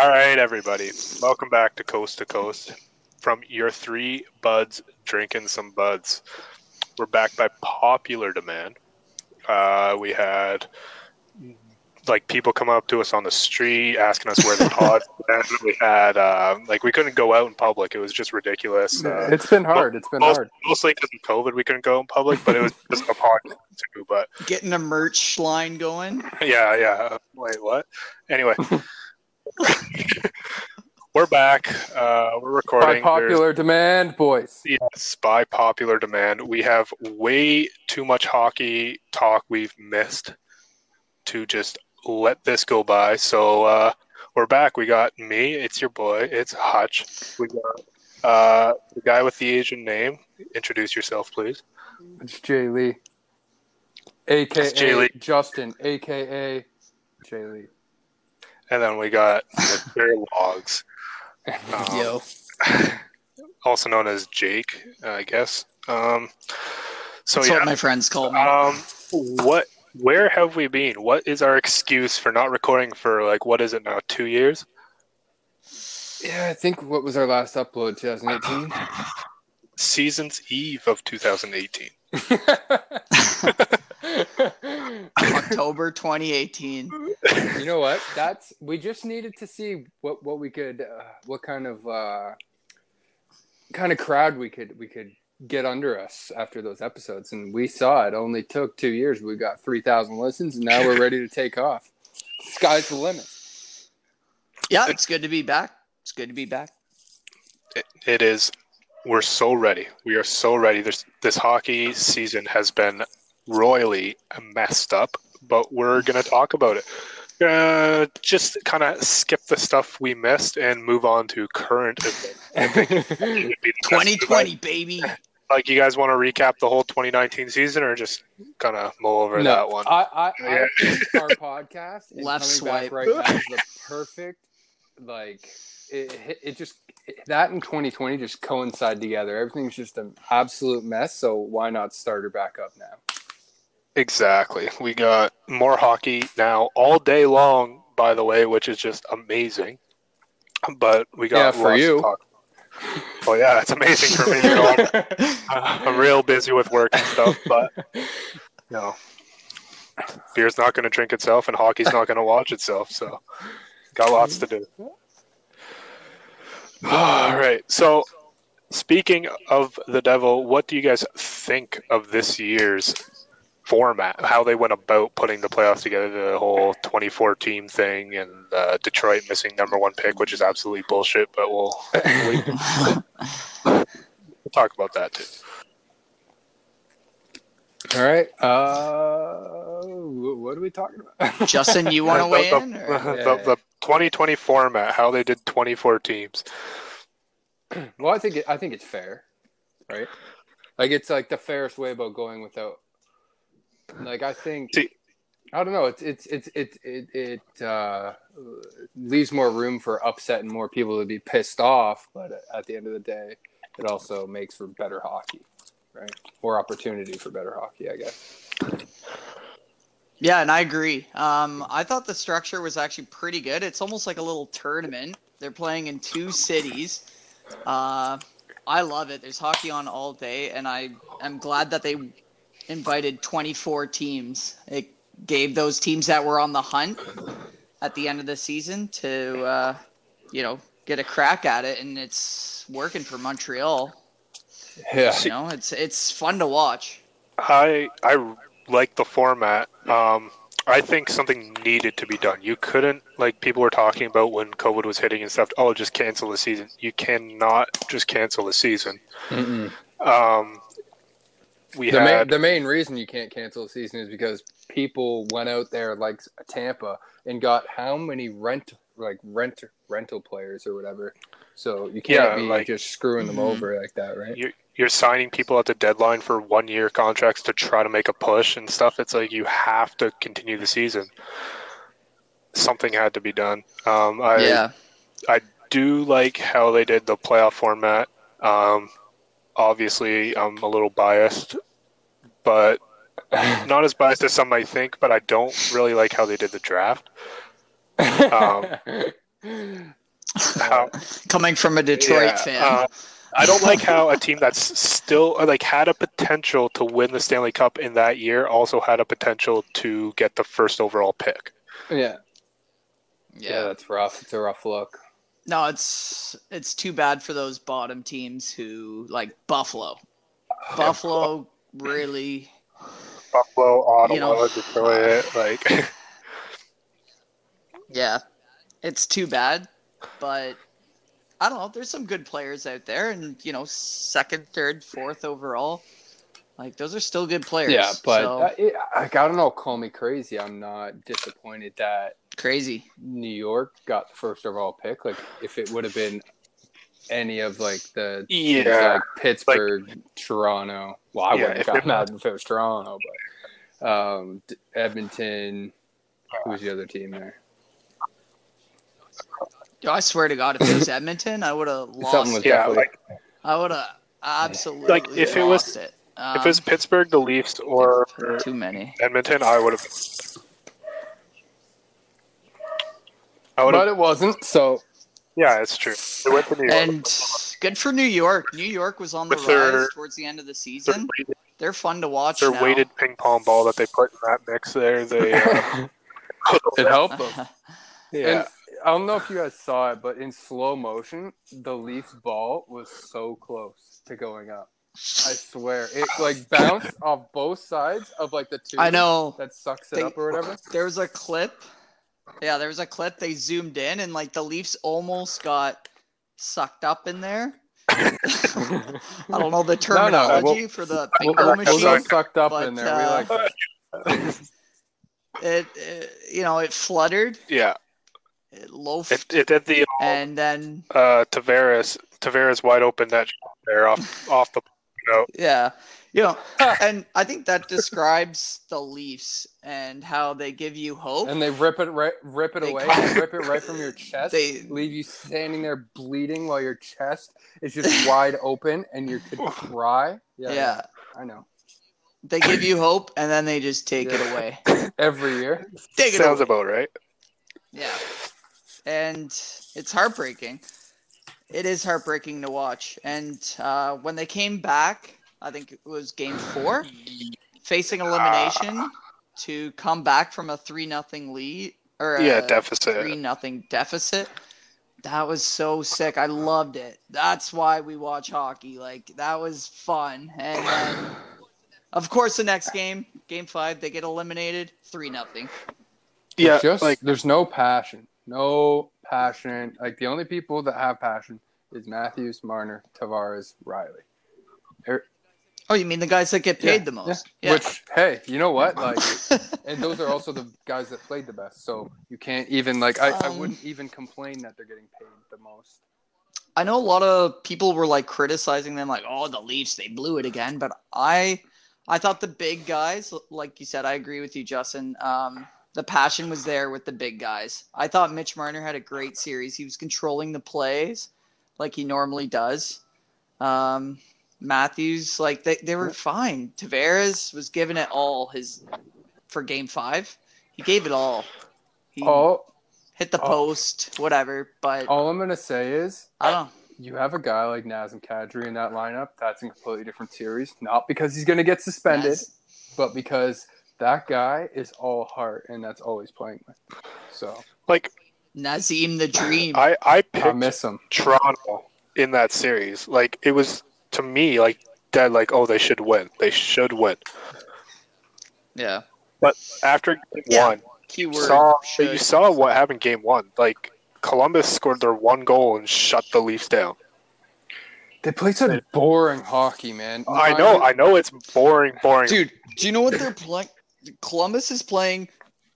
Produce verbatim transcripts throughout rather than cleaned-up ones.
All right, everybody. Welcome back to Coast to Coast from your three buds drinking some buds. We're back by popular demand. Uh, we had like people come up to us on the street asking us where the pod. And we had uh, like we couldn't go out in public. It was just ridiculous. Uh, it's been hard. It's been most, hard. Mostly because of COVID, we couldn't go in public, but it was just a podcast too. But getting a merch line going. Yeah, yeah. Wait, what? Anyway. We're back. Uh, we're recording. By popular There's, demand, boys. Yes, by popular demand. We have way too much hockey talk we've missed to just let this go by. So uh, we're back. We got me. It's your boy. It's Hutch. We got uh, the guy with the Asian name. Introduce yourself, please. It's Jay Lee. A K A Jay Lee. Justin. A K A Jay Lee. And then we got Mister Logs. Um, Yo. Also known as Jake, I guess. Um, so That's yeah, what my friends call me. Um, what? Where have we been? What is our excuse for not recording for like what is it now? Two years? Yeah, I think what was our last upload? twenty eighteen. Season's Eve of two thousand eighteen. October twenty eighteen. You know what? That's we just needed to see what, what we could, uh, what kind of uh, kind of crowd we could we could get under us after those episodes, and we saw it only took two years. We got three thousand listens, and now we're ready to take off. Sky's the limit. Yeah, it's good to be back. It's good to be back. It, it is. We're so ready. We are so ready. This this hockey season has been royally messed up, but we're going to talk about it. Uh, just kind of skip the stuff we missed and move on to current events. twenty twenty, baby. Like, you guys want to recap the whole twenty nineteen season or just kind of mull over no, that one? I, I, Yeah. I think our podcast and Left coming swipe. back right now is the perfect, like, it, it just, it, that and twenty twenty just coincide together. Everything's just an absolute mess, so why not start her back up now? Exactly. We got more hockey now all day long, by the way, which is just amazing. But we got yeah, for lots you. to talk. Well, yeah, it's amazing for me. You know, I'm, I'm real busy with work and stuff, but you know, beer's not going to drink itself, and hockey's not going to watch itself. So, got lots to do. All right. So, speaking of the devil, what do you guys think of this year's format, how they went about putting the playoffs together, the whole twenty-four team thing, and uh, Detroit missing number one pick, which is absolutely bullshit, but we'll, we, we'll talk about that too. All right. Uh, what are we talking about? Justin, you want to weigh the, in? The, Or? the, the twenty twenty format, how they did twenty-four teams. Well, I think it, I think it's fair, right? Like, it's like the fairest way about going without. Like, I think, See, I don't know. It's it's it's it it it uh, leaves more room for upset and more people to be pissed off. But at the end of the day, it also makes for better hockey, right? More opportunity for better hockey, I guess. Yeah, and I agree. Um, I thought the structure was actually pretty good. It's almost like a little tournament. They're playing in two cities. Uh, I love it. There's hockey on all day, and I am glad that they invited twenty-four teams. It gave those teams that were on the hunt at the end of the season to, uh, you know, get a crack at it, and it's working for Montreal. Yeah, You know, it's it's fun to watch. I I like the format. Um, I think something needed to be done. You couldn't, like people were talking about when COVID was hitting and stuff, oh, just cancel the season. You cannot just cancel the season. Mm-mm. Um, we the had main the main reason you can't cancel the season is because people went out there like Tampa and got how many rent like rent rental players or whatever. So you can't Yeah, be like- just screwing them Mhm. over like that, right? you're, you're signing people at the deadline for one year contracts to try to make a push and stuff. It's like you have to continue the season. Something had to be done. Um, I Yeah. I do like how they did the playoff format. Um, obviously, I'm a little biased, but not as biased as some might think. But I don't really like how they did the draft. Um, How, Coming from a Detroit yeah, fan. uh, I don't like how a team that's still like had a potential to win the Stanley Cup in that year also had a potential to get the first overall pick. Yeah. yeah. Yeah, that's rough. It's a rough look. No, it's it's too bad for those bottom teams who like Buffalo. Buffalo really Buffalo, Ottawa, You know, Detroit, like yeah. It's too bad, but I don't know, there's some good players out there and you know, second, third, fourth overall. Like those are still good players. Yeah, but so, uh, it, like, I don't know. Call me crazy. I'm not disappointed that crazy. New York got the first overall pick. Like, if it would have been any of like the teams Yeah, like Pittsburgh, Toronto. Well, I Yeah, wouldn't if have it- gotten mad if it was Toronto, but um, D- Edmonton. Who was the other team there? Yo, I swear to God, if it was Edmonton, I would have lost Something was it. yeah, definitely. like I would have absolutely Like, if it was- lost it. Um, if it was Pittsburgh, the Leafs, or too many. Edmonton, I would have. I would But have. it wasn't. So Yeah, it's true. They went to New York. And good for New York. New York was on the With their- rise towards the end of the Their season. weighted, They're fun to watch their now. weighted ping pong ball that they put in that mix there, they uh, it helped them. yeah. And I don't know if you guys saw it, but in slow motion, the Leafs ball was so close to going up. I swear, it like bounced off both sides of like the two. I know. that sucks it They- up or whatever. There was a clip. Yeah, there was a clip. They zoomed in, and like the Leafs almost got sucked up in there. I don't know the No, no, terminology we'll- for the We'll, bingo we'll machine. go sucked up but, in there. we uh, like that. It, it, you know, it fluttered, yeah. it loafed, It, it did the and then uh, Tavares Tavares wide open net shot there off off the note. yeah, you know, and I think that describes the Leafs and how they give you hope. And they rip it right, rip it They away, call- rip it right from your chest. They- leave you standing there bleeding while your chest is just wide open, and you could cry. Yeah, yeah, I know. they give you hope, and then they just take it Yeah. away. Every year. Take it Sounds away. about right. Yeah. And it's heartbreaking. It is heartbreaking to watch. And uh, when they came back, I think it was game four, facing elimination to come back from a three nothing lead or Yeah, a deficit. three nothing deficit. That was so sick. I loved it. That's why we watch hockey. Like that was fun. And then of course the next game, game five, they get eliminated three nothing. Yeah, Just like there's no passion. No passion. Like the only people that have passion is Matthews, Marner, Tavares, Riley. Oh, you mean the guys that get paid Yeah, the yeah. most? Yeah. Which, hey, you know what? Like, and those are also the guys that played the best. So you can't even like. I, I Um, wouldn't even complain that they're getting paid the most. I know a lot of people were like criticizing them, like, "Oh, the Leafs, they blew it again." But I, I thought the big guys, like you said, I agree with you, Justin. Um, the passion was there with the big guys. I thought Mitch Marner had a great series. He was controlling the plays like he normally does. Um, Matthews, like they, they were fine. Tavares was giving it all his for game five. He gave it all. He All, hit the all- post, whatever. But all I'm gonna say is, I don't know. you have a guy like Nazem Kadri in that lineup. That's a completely different series. Not because he's gonna get suspended, Naz- but because that guy is all heart, and that's all he's playing with. So like Nazim the Dream. I I I picked miss him. Toronto in that series. Like it was to me like dead. Like oh, they should win. They should win. yeah. After game Yeah. one, Keyword. you saw should. you saw what happened game one. Like Columbus scored their one goal and shut the Leafs down. They play such boring hockey, man. I know, I know it's boring, boring. Dude, do you know what they're playing? Columbus is playing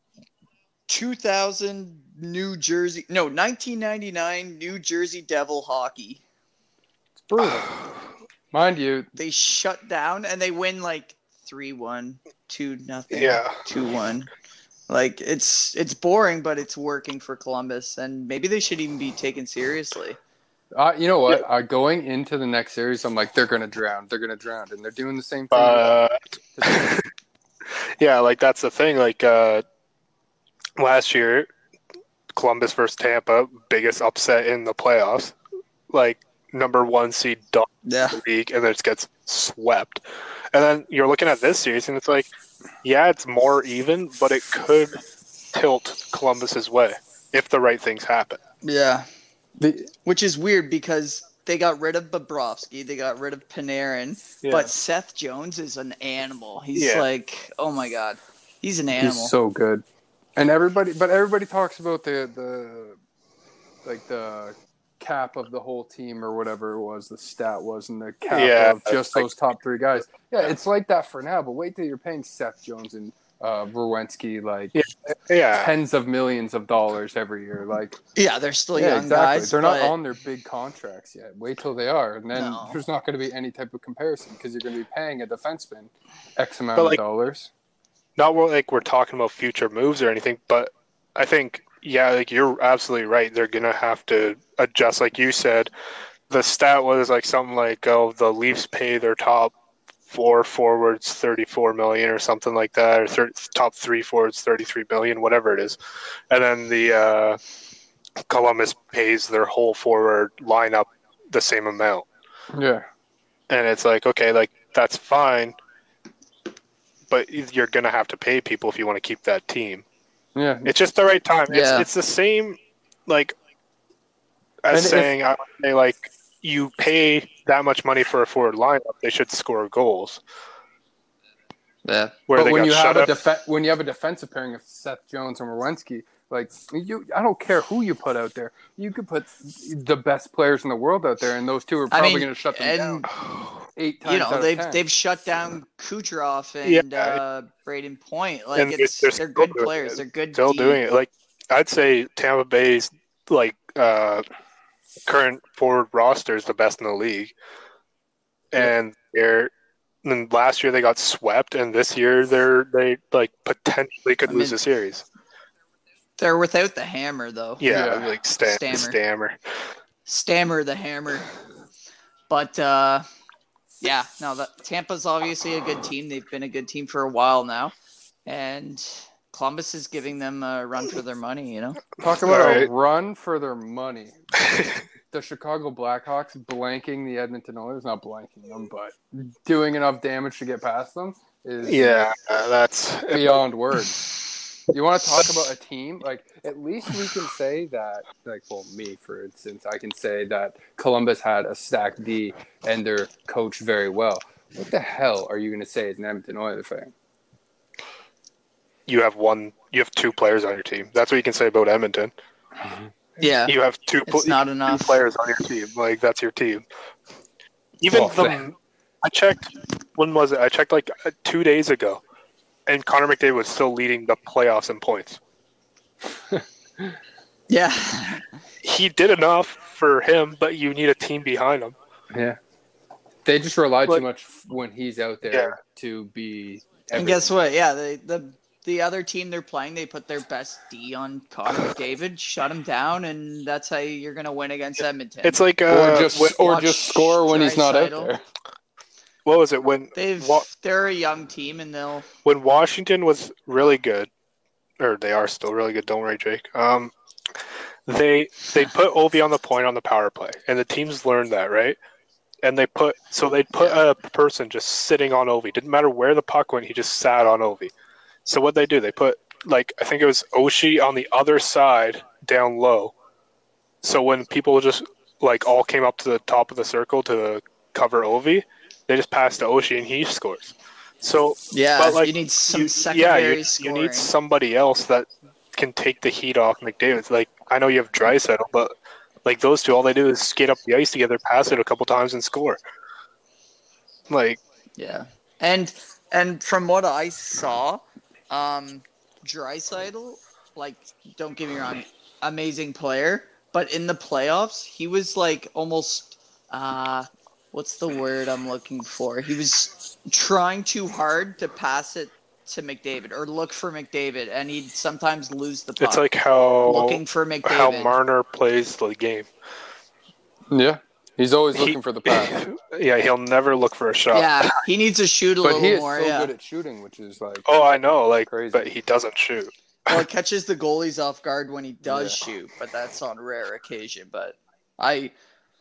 two thousand New Jersey, no, nineteen ninety-nine New Jersey Devil hockey. It's brutal. Mind you, They shut down and they win like three one, two nothing, Yeah. two one. Like it's it's boring, but it's working for Columbus, and maybe they should even be taken seriously. uh, you know what? Uh, going into the next series, I'm like, they're gonna drown. They're gonna drown, and they're doing the same thing. But yeah, like that's the thing. Like uh, last year, Columbus versus Tampa, biggest upset in the playoffs. Like, number one seed dog Yeah. the league, and then it gets swept. And then you're looking at this series, and it's like, yeah, it's more even, but it could tilt Columbus's way if the right things happen. Yeah. The, Which is weird because they got rid of Bobrovsky, they got rid of Panarin, Yeah. but Seth Jones is an animal. He's Yeah. like, oh my god, he's an animal. he's so good, and everybody, but everybody talks about the the like the cap of the whole team or whatever it was. The stat was, and the cap Yeah, of just like- those top three guys. Yeah, it's like that for now. But wait till you're paying Seth Jones and uh, Werenski like Yeah. Yeah. tens of millions of dollars every year. Like, Yeah, they're still yeah, young exactly. guys. They're but not on their big contracts yet. Wait till they are, and then No. there's not going to be any type of comparison because you're going to be paying a defenseman X amount But, of like- dollars. Not more like we're talking about future moves or anything, but I think, yeah, like you're absolutely right. They're going to have to adjust. Like you said, the stat was like something like, oh, the Leafs pay their top four forwards thirty-four million or something like that, or thir- top three forwards thirty-three million, whatever it is. And then the uh, Columbus pays their whole forward lineup the same amount. Yeah. And it's like, okay, like that's fine, but you're going to have to pay people if you want to keep that team. Yeah. It's just the right time. It's, Yeah. it's the same, like, as And if- saying, I would say, like, you pay that much money for a forward lineup, they should score goals. Yeah. Where but they when got you have shut a up. def- when you have a defensive pairing of Seth Jones and Werenski, like you, I don't care who you put out there. You could put the best players in the world out there, and those two are I probably mean, going to shut them and down eight times you know out of they've ten. they've shut down Kucherov and Yeah. uh, Braden Point. Like And it's they're they're, still good doing players. it. They're good. Still D. doing it. Like, I'd say Tampa Bay's, like, uh, current forward roster is the best in the league. And they're, and last year they got swept, and this year they're, they, like, potentially could I lose mean- a series. They're without the hammer though. Yeah, Yeah. like, stam- Stammer. stammer. Stammer the hammer. But uh, yeah, no, that Tampa's obviously a good team. They've been a good team for a while now, and Columbus is giving them a run for their money. You know. Talk about a Alright. run for their money. The Chicago Blackhawks blanking the Edmonton Oilers, not blanking them, but doing enough damage to get past them is Yeah, uh, that's beyond words. You want to talk about a team? Like, at least we can say that, like, well, me, for instance, I can say that Columbus had a stacked D and they're coached very well. What the hell are you going to say as an Edmonton Oilers fan? you have one, you have two players on your team. That's what you can say about Edmonton. Yeah. You have two, It's pl- not two enough. players on your team. Like, that's your team. Even Well, the, I checked. When was it? I checked like uh, two days ago, and Connor McDavid was still leading the playoffs in points. Yeah. He did enough for him, but you need a team behind him. Yeah. They just rely Like- too much when he's out there Yeah. to be. And guess what? Yeah, the the the other team they're playing, they put their best D on Connor McDavid, shut him down, and that's how you're gonna win against Edmonton. It's like uh, Or just when- or watch just score when he's not out Draisaitl. there. what was it when They've Wa- they're a young team and they'll when Washington was really good, or they are still really good. Don't worry, Jake. Um, they they put Ovi on the point on the power play, and the teams learned that, right? And they put so they put a person just sitting on Ovi. Didn't matter where the puck went, he just sat on Ovi. So what they do, they put like I think it was Oshie on the other side down low. So when people just like all came up to the top of the circle to cover Ovi, they just passed to Oshie and he scores. So yeah. But, like, you need some you, secondary yeah, you, you scoring. need somebody else that can take the heat off McDavid. Like I know you have Draisaitl, but like those two, all they do is skate up the ice together, pass it a couple times, and score. Like Yeah, and and from what I saw, um, Draisaitl, like, don't get me wrong, amazing player, but in the playoffs, he was like almost, uh, what's the word I'm looking for? He was trying too hard to pass it to McDavid or look for McDavid, and he'd sometimes lose the puck. it's like how looking for how McDavid. Marner plays the game. Yeah. He's always He- looking for the pass. Yeah, he'll never look for a shot. Yeah, he needs to shoot a But little he is more. so yeah. good at shooting, which is like Oh, I know, like, Crazy. but he doesn't shoot. Well, it catches the goalies off guard when he does Yeah. shoot, but that's on rare occasion. But I,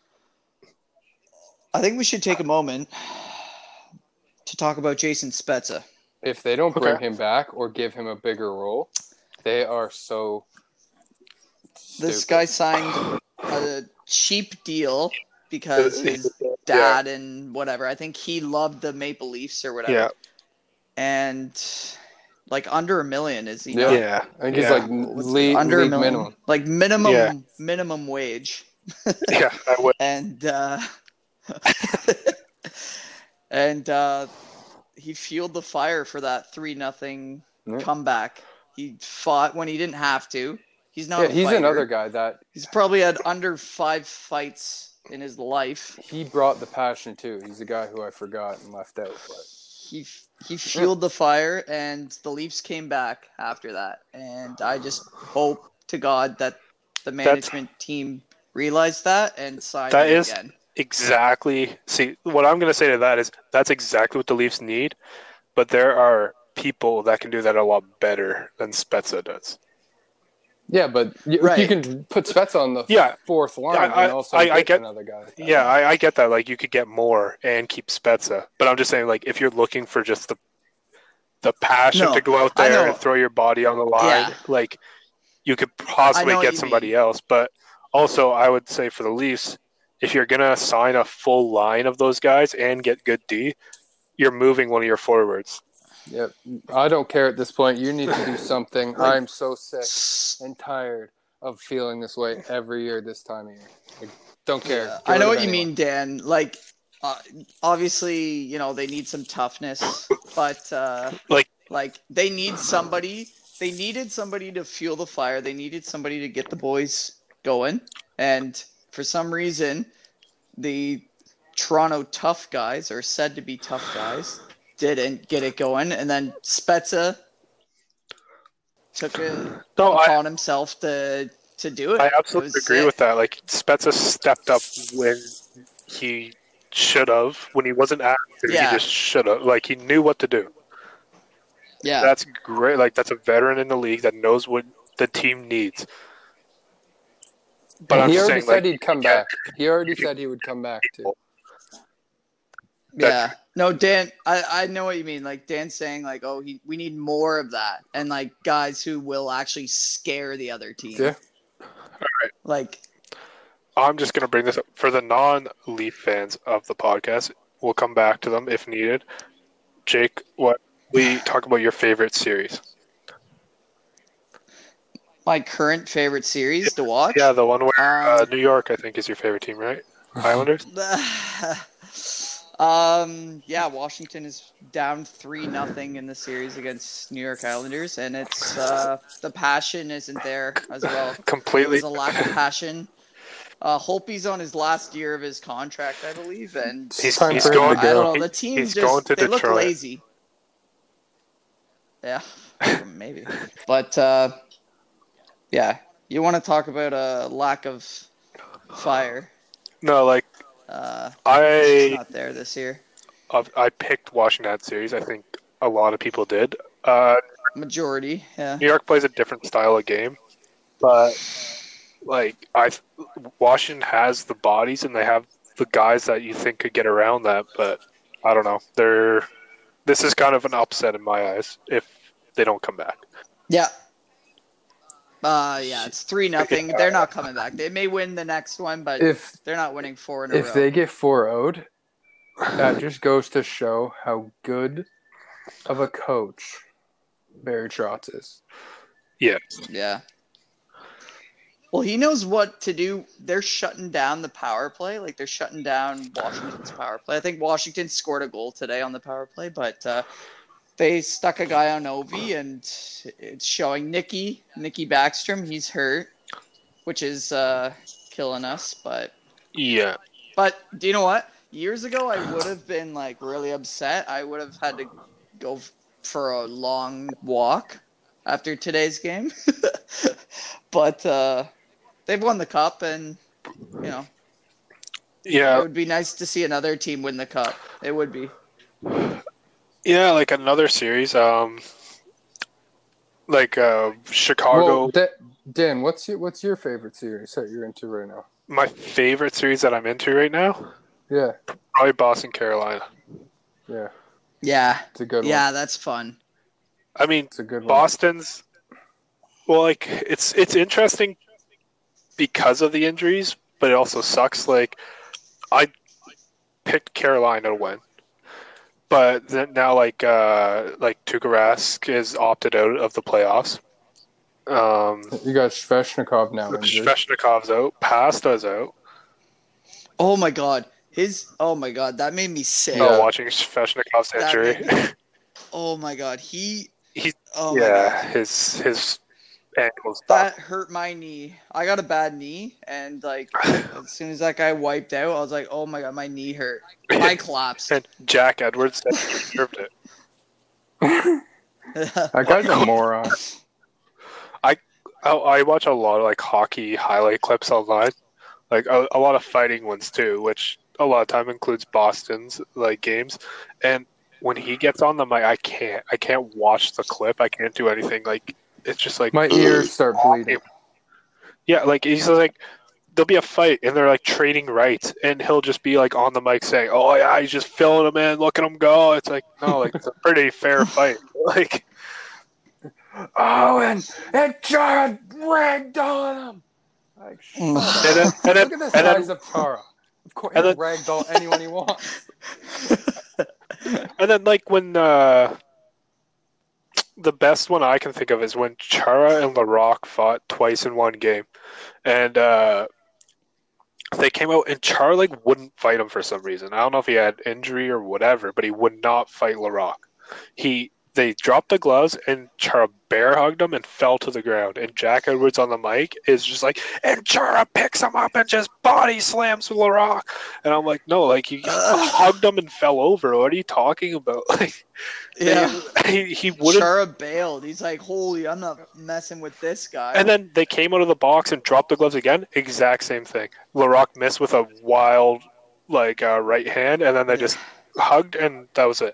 I think we should take a moment to talk about Jason Spezza. If they don't bring Okay. him back or give him a bigger role, they are so This stupid. guy signed a cheap deal because his dad and whatever. I think he loved the Maple Leafs or whatever. Yeah. And like under a million, is he Yeah. not? Yeah. I think he's Yeah. like What's league, under a league million, minimum. like minimum Yeah. minimum wage. Yeah. I would. And uh, and uh, he fueled the fire for that three nothing Yeah. comeback. He fought when he didn't have to. He's not. Yeah, a he's fighter. another guy that He's probably had under five fights in his life. he brought the passion too. He's the guy who I forgot and left out. But He he fueled the fire, and the Leafs came back after that. And I just hope to God that the management team realized that and signed That him is- again. Exactly. See, what I'm going to say to that is that's exactly what the Leafs need, but there are people that can do that a lot better than Spezza does. yeah, but you, Right. you can put Spezza on the Yeah. fourth line I- and also I- get, I get- another guy. like that. Yeah, I, I get that. Like, you could get more and keep Spezza, but I'm just saying, like, if you're looking for just the the passion No, to go out I there know. and throw your body on the line, Yeah. like, you could possibly I know what get you somebody mean. else. But also, I would say for the Leafs, if you're gonna sign a full line of those guys and get good D, you're moving one of your forwards. Yep. I don't care at this point. You need to do something. Like- I'm so sick and tired of feeling this way every year this time of year. Like, don't care. Yeah, Get I know rid what of you anyone. mean, Dan. Like, uh, obviously, you know, they need some toughness, but uh, Like- like they need somebody. They needed somebody to fuel the fire. They needed somebody to get the boys going. And for some reason, the Toronto tough guys, or said to be tough guys, didn't get it going. And then Spezza took it No, I, upon himself to to do it. I It absolutely was agree sick. with that. Like, Spezza stepped up when he should have. When he wasn't asked to, Yeah. he just should have. Like, he knew what to do. Yeah. That's great. Like, that's a veteran in the league that knows what the team needs. But And I'm he just already saying, said like, he'd come yeah, back. He already said he would come back too. Yeah. No, Dan, I, I know what you mean. Like Dan's saying like, oh, he, we need more of that. And like guys who will actually scare the other team. Yeah. Like, I'm just going to bring this up. For the non-Leaf fans of the podcast, we'll come back to them if needed. Jake, what we talk about your favorite series? my current favorite series to watch. Yeah, the one where uh, Um, New York, I think, is your favorite team, right? Islanders? um, yeah, Washington is down three nothing in the series against New York Islanders, and it's uh, the passion isn't there as well. Completely. There's a lack of passion. Uh, Holtby's on his last year of his contract, I believe, and He's, Time he's for him going. to I don't go. know. The team He's just going to they look Detroit. lazy. Yeah, maybe. But uh, yeah, you want to talk about a lack of fire? No, like Uh, it's I, not there this year. I picked Washington that series. I think a lot of people did. Uh, Majority, yeah. New York plays a different style of game, but like I, Washington has the bodies and they have the guys that you think could get around that. But I don't know. They're this is kind of an upset in my eyes if they don't come back. Yeah. Uh, yeah, it's three nothing. They're not coming back. They may win the next one, but If they're not winning four in a if row. they get four oh'd, that just goes to show how good of a coach Barry Trotz is. Yeah, Yeah. Well, he knows what to do. They're shutting down the power play. Like, they're shutting down Washington's power play. I think Washington scored a goal today on the power play, but uh, they stuck a guy on Ovi, and it's showing Nicky, Nicky Backstrom. He's hurt, which is uh, killing us. But, yeah. but do you know what? Years ago, I would have been, like, really upset. I would have had to go for a long walk after today's game. But uh, they've won the cup, and, you know, it Yeah, would be nice to see another team win the cup. It would be. yeah, like another series. Um, like uh, Chicago. Well, Da- Dan, what's your what's your favorite series that you're into right now? My favorite series that I'm into right now, Yeah, probably Boston, Carolina. yeah, Yeah. it's a good Yeah, one. that's fun. I mean, It's a good one. Boston's. Well, like it's it's interesting because of the injuries, but it also sucks. Like I picked Carolina to win, but then now like uh, like Tuukka Rask is opted out of the playoffs. Um, You got Sveshnikov now injured. Sveshnikov's out. Pasta's out. Oh my god. His oh my god, that made me sick. Yeah. Oh, watching Sveshnikov's That injury. made me- Oh my god. He He, oh my yeah, god. his his ankle's That hurt my knee. I got a bad knee and like as soon as that guy wiped out, I was like, "Oh my god, my knee hurt." I collapsed. And Jack Edwards said he deserved it. That guy's a moron. I, I watch a lot of like hockey highlight clips online, like a, a lot of fighting ones too, which a lot of time includes Boston's like games. And when he gets on the mic, I can't, I can't watch the clip. I can't do anything. Like it's just like My ears start bleeding. Yeah, like he's like there'll be a fight and they're like trading rights, and he'll just be like on the mic saying, "Oh yeah, he's just filling him in. Look at him go." It's like no, like it's a pretty fair fight. Like. Oh, and and Chara ragged on him. Like, shut And up. then, and then, Look at the and size then, of Chara. Of course, and he'll then- ragdoll anyone he wants. and then, like when uh, the best one I can think of is when Chara and LaRock fought twice in one game, and uh, they came out and Chara like wouldn't fight him for some reason. I don't know if he had injury or whatever, but he would not fight LaRock. He they dropped the gloves and Chara bear hugged him and fell to the ground. And Jack Edwards on the mic is just like, and Chara picks him up and just body slams LaRock. And I'm like, no, like he Ugh. hugged him and fell over. What are you talking about? Like, Yeah. they, he he wouldn't. Chara bailed. He's like, "Holy, I'm not messing with this guy." And then they came out of the box and dropped the gloves again. Exact same thing. LaRock missed with a wild like uh, right hand, and then they Yeah. just hugged, and that was it.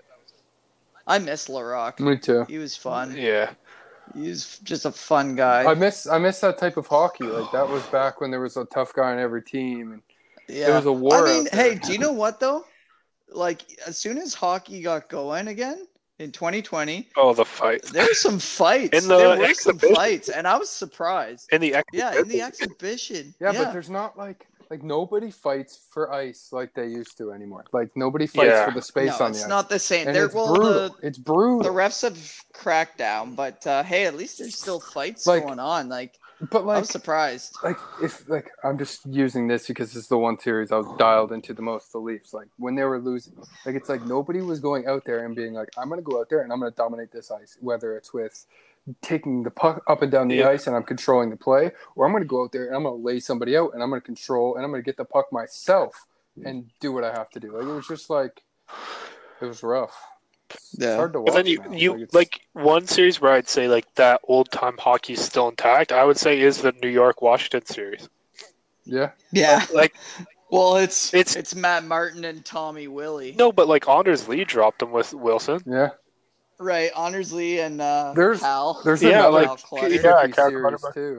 I miss LaRock. Me too. He was fun. Yeah. He was just a fun guy. I miss I miss that type of hockey. Like that was back when there was a tough guy on every team, and yeah. there was a war. I mean, out there. hey, do you know what though? Like, as soon as hockey got going again in twenty twenty, Oh, the fight there were some fights. In the there were some exhibition. fights, and I was surprised. in the ex- Yeah, in the exhibition. Yeah, but there's not like like nobody fights for ice like they used to anymore. Like nobody fights Yeah. for the space no, on the it's ice. not the same. And There, it's well, brutal. the It's brutal. the refs have cracked down, but uh, hey, at least there's still fights Like, going on. Like, but I like was surprised. like if like I'm just using this because it's the one series I was dialed into the most, the Leafs. Like when they were losing, like it's like nobody was going out there and being like, I'm gonna go out there and I'm gonna dominate this ice, whether it's with taking the puck up and down the Yeah. ice and I'm controlling the play, or I'm gonna go out there and I'm gonna lay somebody out and I'm gonna control and I'm gonna get the puck myself and do what I have to do. Like it was just like it was rough. It's Yeah. hard to watch. But then you, now. you it's- like one series where I'd say like that old time hockey is still intact. I would say is the New York Washington series. yeah. Yeah. Like Well, it's It's- it's Matt Martin and Tommy Willie. no, but like Anders Lee dropped him with Wilson. Yeah. Right, Honors Lee and uh, There's- Cal. There's Yeah, another like, Cal Clutter. yeah, tricky Cal series Clutter. too.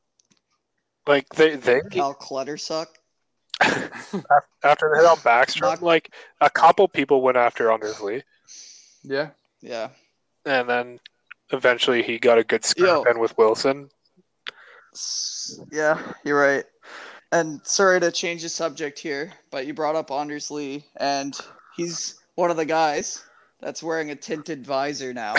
Like they they Cal Clutter suck. after they hit on Backstrom, Not- like a couple people went after Anders Lee, Yeah. Yeah. and then eventually he got a good Yo. scrap in with Wilson. S- Yeah, you're right. And sorry to change the subject here, but you brought up Anders Lee, and he's one of the guys that's wearing a tinted visor now.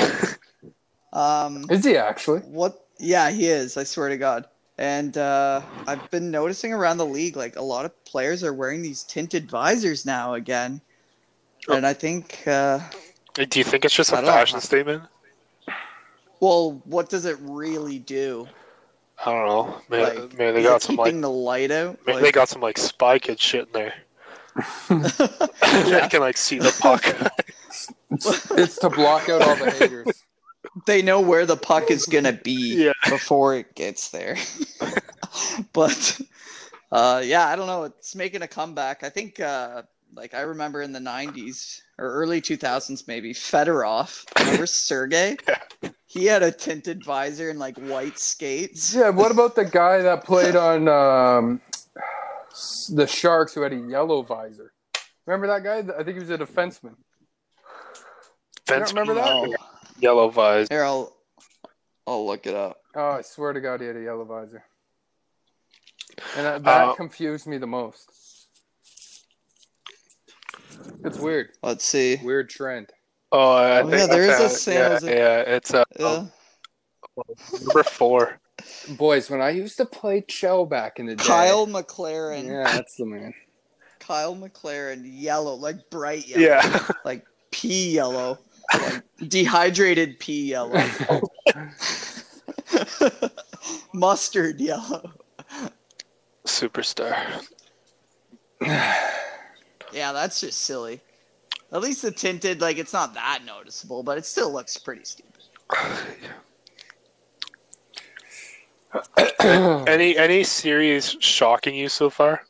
Um, Is he actually? what? Yeah, he is. I swear to God. And uh, I've been noticing around the league, like a lot of players are wearing these tinted visors now again. And I think, uh, Do you think it's just I a don't know. fashion statement? well, what does it really do? I don't know. Man, Like, man they is got it some keeping like the light out? maybe Like- they got some like Spy Kid shit in there. Yeah. They can like see the puck. It's to block out all the haters. They know where the puck is gonna be Yeah. before it gets there. But uh, yeah, I don't know. It's making a comeback. I think, uh, like I remember in the nineties or early two thousands, maybe Fedorov. Remember Sergey? He had a tinted visor and like white skates. Yeah, what about the guy that played on um, the Sharks who had a yellow visor? Remember that guy? I think he was a defenseman. You don't remember that? Oh, Yellow vise. here I'll I'll look it up. Oh, I swear to God, he had a yellow visor. And that, that Uh, confused me the most. It's weird. Let's see. Weird trend. Oh, I Oh, think yeah, there is a that's San yeah, Jose- yeah, it's uh, Yeah. number four. Boys, when I used to play Chell back in the day. Kyle McLaren. Yeah, that's the man. Kyle McLaren, yellow, like bright yellow, Yeah. like pea yellow, like dehydrated pea yellow, mustard yellow. Superstar. Yeah, that's just silly. At least the tinted, like, it's not that noticeable, but it still looks pretty stupid. any any series shocking you so far?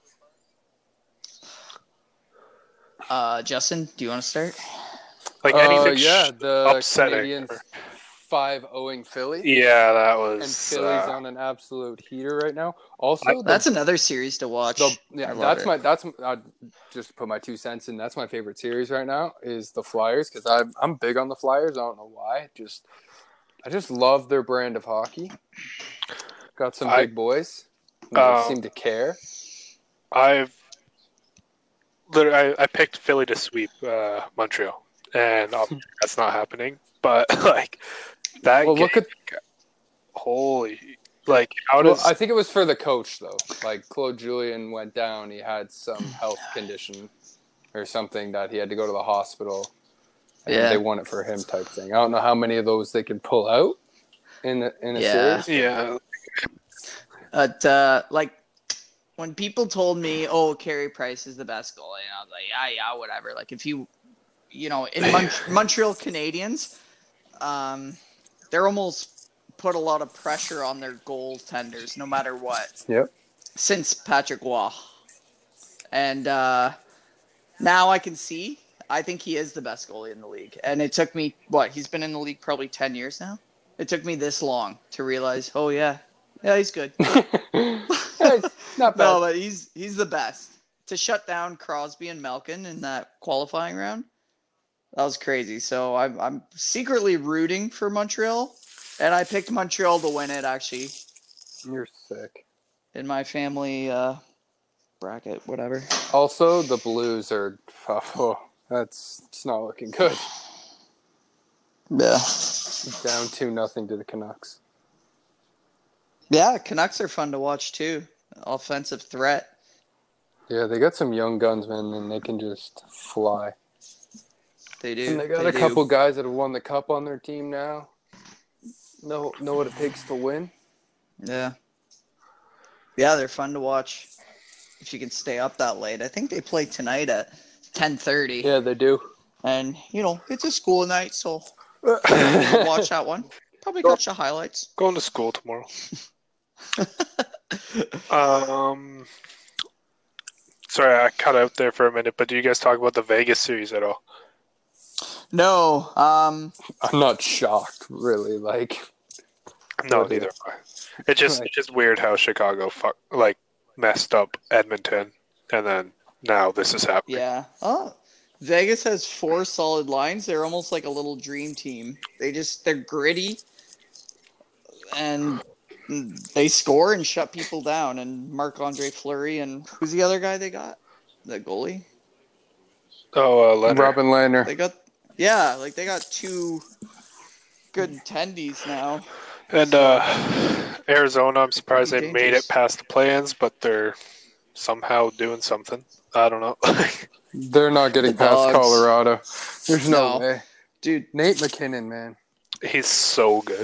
Uh, Justin, do you want to start? Like Uh, anything? yeah, sh- the upsetting. Canadians five oh Philly. Yeah, that was. And Philly's uh, on an absolute heater right now. Also, I- the- That's another series to watch. the, yeah, I love that's it. my that's uh, just to put my two cents in. That's my favorite series right now is the Flyers because I'm I'm big on the Flyers. I don't know why. Just I just love their brand of hockey. Got some I- big boys who Um, seem to care. I've literally I, I picked Philly to sweep uh, Montreal, and um, that's not happening. But like that Well, game, look at holy, like how well, does I think it was for the coach though. Like Claude Julien went down. He had some health condition or something that he had to go to the hospital. And Yeah. they won it for him type thing. I don't know how many of those they could pull out in a, in a Yeah. series. yeah But uh, like when people told me, "Oh, Carey Price is the best goalie," and I was like, "Yeah, yeah, whatever." Like if you, you know, in Mon- Montreal Canadiens, um, they're almost put a lot of pressure on their goaltenders, no matter what. Yep. Since Patrick Waugh, and uh, now I can see. I think he is the best goalie in the league, and it took me what? He's been in the league probably ten years now. It took me this long to realize. Oh yeah, yeah, he's good. Hey, not bad. No, but he's he's the best. To shut down Crosby and Malkin in that qualifying round, that was crazy. So I'm I'm secretly rooting for Montreal, and I picked Montreal to win it actually You're sick. in my family uh, bracket, whatever. Also, the Blues are. Oh, that's it's not looking good. Yeah, Down two nothing to the Canucks. yeah. Canucks are fun to watch too. Offensive threat. Yeah, they got some young guns, man, and they can just fly. They do. And they got they a do. couple guys that have won the cup on their team now. Know know what it takes to win. Yeah. Yeah, they're fun to watch. If you can stay up that late, I think they play tonight at ten thirty. Yeah, they do. And, you know, it's a school night, so watch that one. Probably catch the highlights. going to school tomorrow. um, sorry, I cut out there for a minute, but do you guys talk about the Vegas series at all? No, um, I'm not shocked, really. Like, No, Oh, dear. neither am I. It's just Right. it's just weird how Chicago fuck like messed up Edmonton, and then now this is happening. yeah. Oh, Vegas has four solid lines. They're almost like a little dream team. They just, they're gritty, and they score and shut people down. And Marc-Andre Fleury and who's the other guy they got? The goalie? Oh, uh, Leonard. Robin Lehner. They got, yeah, like they got two good tendies now. And uh, Arizona, I'm surprised they Pretty made dangerous. it past the plans, but they're somehow doing something. I don't know. They're not getting The past Dogs. Colorado. There's no, No. way. Dude, Nate McKinnon, man. He's so good.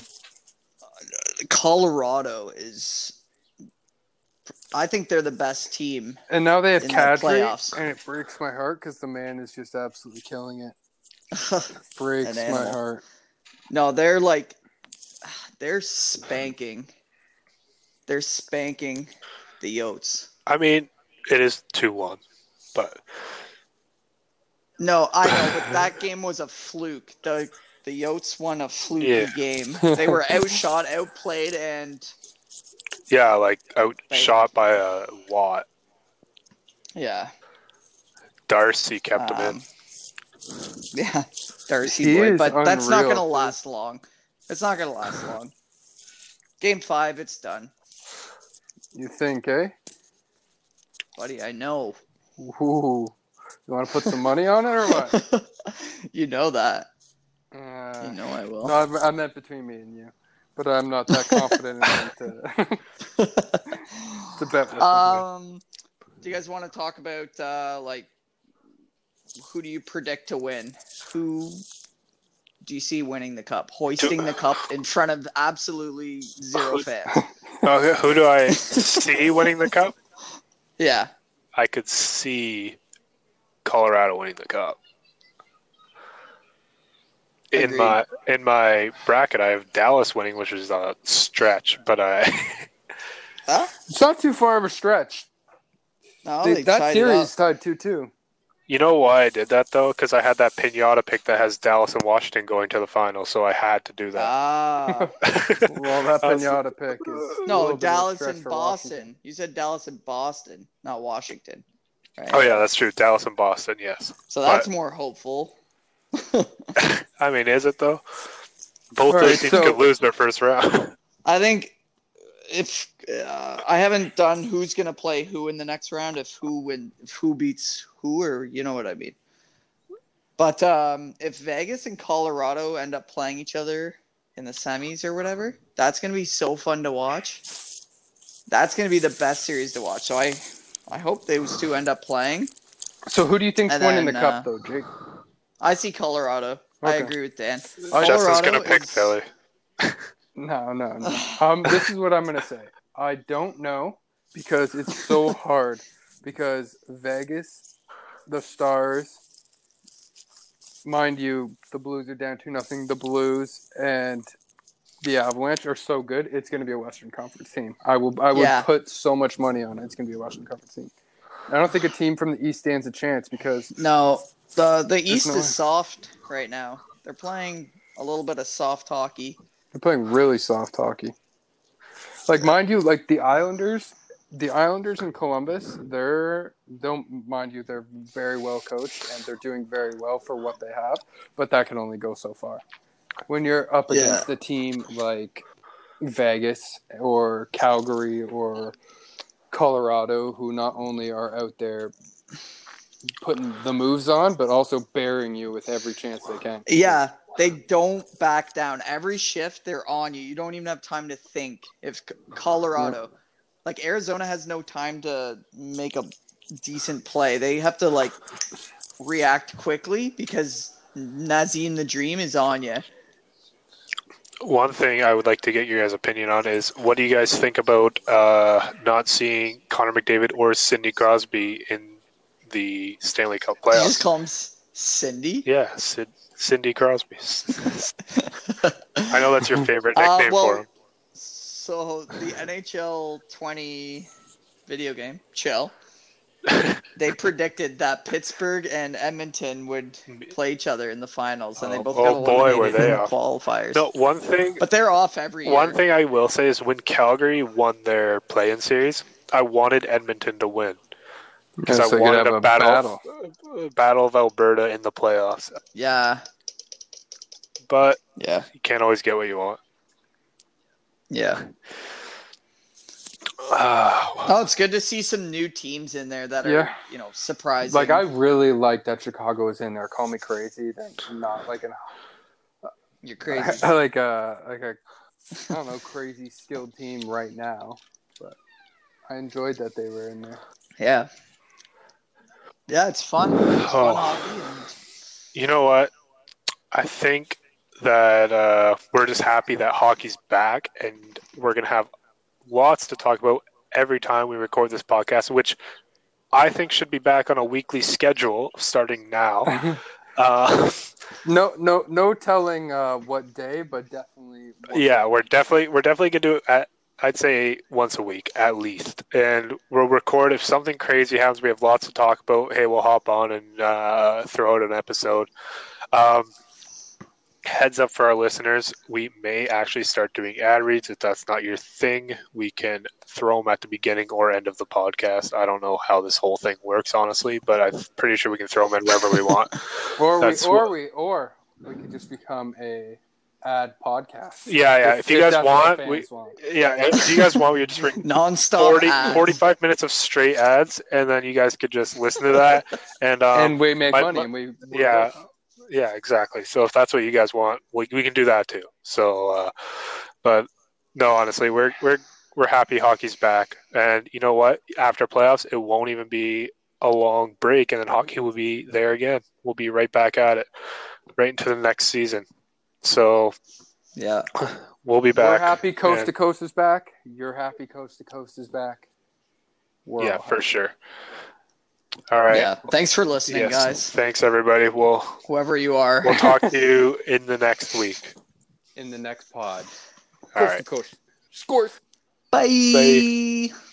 Colorado is. I think they're the best team. And now they have In the Kadri, playoffs. and it breaks my heart because the man is just absolutely killing it. Breaks An my animal. heart. No, they're like, they're spanking. They're spanking the Yotes. I mean, it is two one, but No, I know, but that game was a fluke. The the Yotes won a fluky Yeah. game. They were outshot, outplayed, and Yeah, like outshot by a lot. yeah. Darcy kept him in. Um, yeah, Darcy He boy, is but that's not unreal, gonna too. last long. It's not gonna last long. Game five, it's done, You think, eh? buddy. I know. Ooh. You want to put some money on it or what? You know that. Uh, You know I will. no, I, I meant between me and you. But I'm not that confident enough to, to bet with you. um, do you guys want to talk about uh, like who do you predict to win? Who do you see winning the cup, hoisting the cup in front of absolutely zero fans? Oh, who do I see winning the cup? Yeah. I could see Colorado winning the cup. In Agreed. my in my bracket, I have Dallas winning, which is a stretch, but I Huh? It's not too far of a stretch. No, They- they that tied it series up. tied two two. You know why I did that though? Because I had that pinata pick that has Dallas and Washington going to the final, so I had to do that. Ah. Well, that I was- pinata pick is a little No, bit of a Dallas stretch and for Boston. Washington. You said Dallas and Boston, not Washington. Right? Oh yeah, that's true. Dallas and Boston, yes. So that's but- more hopeful. I mean, is it though? Both All those right, teams so- could lose their first round. I think if uh, I haven't done who's gonna play who in the next round, if who win, if who beats who, or you know what I mean. But um, if Vegas and Colorado end up playing each other in the semis or whatever, that's gonna be so fun to watch. That's gonna be the best series to watch. So I, I hope those two end up playing. So who do you think's And winning the then, cup, uh, though, Jake? I see Colorado. I Okay. agree with Dan. Justin's Colorado gonna pick is- Philly. No, no, no. Um, this is what I'm gonna say. I don't know because it's so hard. Because Vegas, the Stars, mind you, the Blues are down two nothing. The Blues and the Avalanche are so good. It's gonna be a Western Conference team. I will. I would Yeah. put so much money on it. It's gonna be a Western Conference team. I don't think a team from the East stands a chance because No, the the East no is way. soft right now. They're playing a little bit of soft hockey. they're playing really soft hockey. Like, mind you, like the Islanders, the Islanders in Columbus, they're don't mind you, they're very well coached and they're doing very well for what they have, but that can only go so far. When you're up Yeah. against a team like Vegas or Calgary or Colorado, who not only are out there putting the moves on, but also burying you with every chance they can. Yeah, they don't back down. Every shift, they're on you. You don't even have time to think. If C- Colorado, like Arizona, has no time to make a decent play. They have to like react quickly because Nazim the Dream is on you. One thing I would like to get your guys' opinion on is what do you guys think about uh, not seeing Connor McDavid or Sidney Crosby in the Stanley Cup Did you playoffs? just call him S- Cindy? Yeah, Sid, Cindy Crosby. I know that's your favorite Uh, nickname well- for him. So the N H L twenty video game, chill. They predicted that Pittsburgh and Edmonton would play each other in the finals, and they Oh, both oh got boy, eliminated were they in the off. qualifiers. No, one thing, But they're off every year. one thing I will say is when Calgary won their play-in series, I wanted Edmonton to win because Yeah, I so you could wanted have a a battle, a battle of Alberta in the playoffs. Yeah, But yeah, you can't always get what you want. yeah. Ah, Oh, it's good to see some new teams in there that are, Yeah. you know, surprising. Like, I really like that Chicago is in there. Call me crazy. They're not like an You're crazy. like a like a I don't know crazy skilled team right now, but I enjoyed that they were in there. Yeah. Yeah, it's fun. It's Oh. fun hockey. And you know what? I think that uh, we're just happy that hockey's back, and we're gonna have lots to talk about every time we record this podcast, which I think should be back on a weekly schedule starting now. Uh, No, no, no telling uh, what day, but definitely. once yeah, a we're week. definitely we're definitely gonna do it at I'd say once a week at least, and we'll record if something crazy happens. We have lots to talk about. Hey, we'll hop on and uh, throw out an episode. Um, heads up for our listeners, we may actually start doing ad reads. If that's not your thing, we can throw them at the beginning or end of the podcast. I don't know how this whole thing works, honestly, but I'm pretty sure we can throw them in wherever we want. Or we, That's or what- we, or we could just become a ad podcast. Yeah, yeah. If you guys that's what want, our we, fans want. yeah, if you guys want, we would just bring Non-stop forty, ads. forty-five minutes of straight ads, and then you guys could just listen to that. And um, and we make my- money, my- and we we're yeah, rich. yeah, exactly. So if that's what you guys want, we we can do that too. So, uh, but no, honestly, we're we're we're happy hockey's back, and you know what? After playoffs, it won't even be a long break, and then hockey will be there again. We'll be right back at it, right into the next season. So Yeah. we'll be back. We're happy Coast and- to Coast is back. You're happy Coast to Coast is back. We're Yeah, all for happy. sure. All right. Yeah. Thanks for listening, Yes. guys. Thanks, everybody. We'll Whoever you are. we'll talk to you in the next week. In the next pod. All Coast right. to Coast. Scores. Bye. Bye.